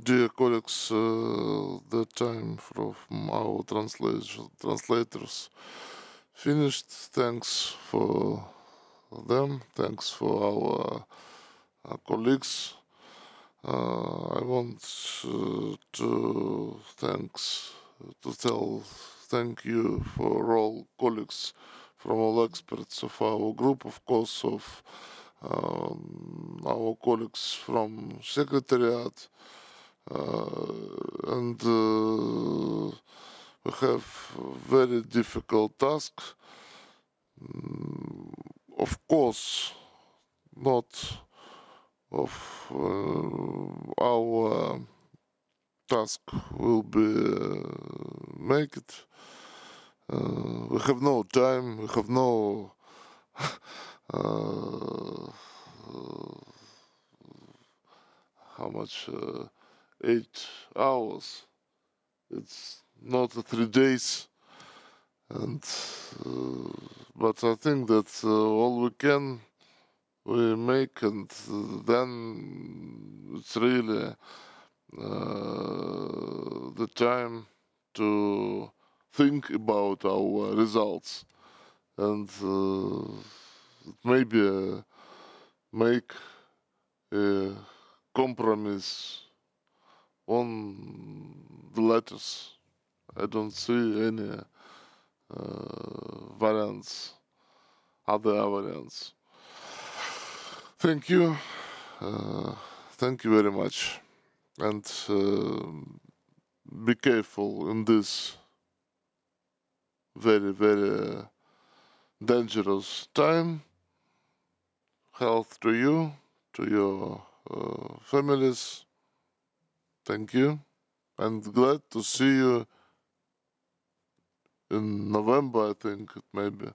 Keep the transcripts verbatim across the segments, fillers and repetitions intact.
Dear colleagues, uh, the time from our translation translators finished. Thanks for them. Thanks for our uh, colleagues. Uh, I want uh, to thanks to tell thank you for all colleagues from all experts of our group, of course, of um, our colleagues from secretariat, uh, and uh, we have a very difficult task. Mm, of course, not of uh, our task will be uh, make it. Uh, we have no time. We have no uh, how much uh, eight hours. It's not three days, and uh, but I think that uh, all we can we make, and uh, then it's really uh, the time to think about our results, and uh, maybe uh, make a compromise on the letters. I don't see any uh, variants, other variants. Thank you. Uh, Thank you very much. And uh, be careful in this very, very dangerous time. Health to you, to your uh, families. Thank you. And glad to see you in November, I think it may be.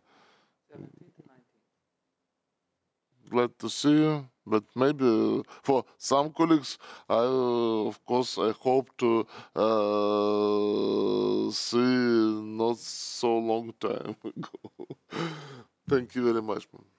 Glad to see you. But maybe for some colleagues, I, uh, of course, I hope to uh, see not so long time ago. Thank you very much.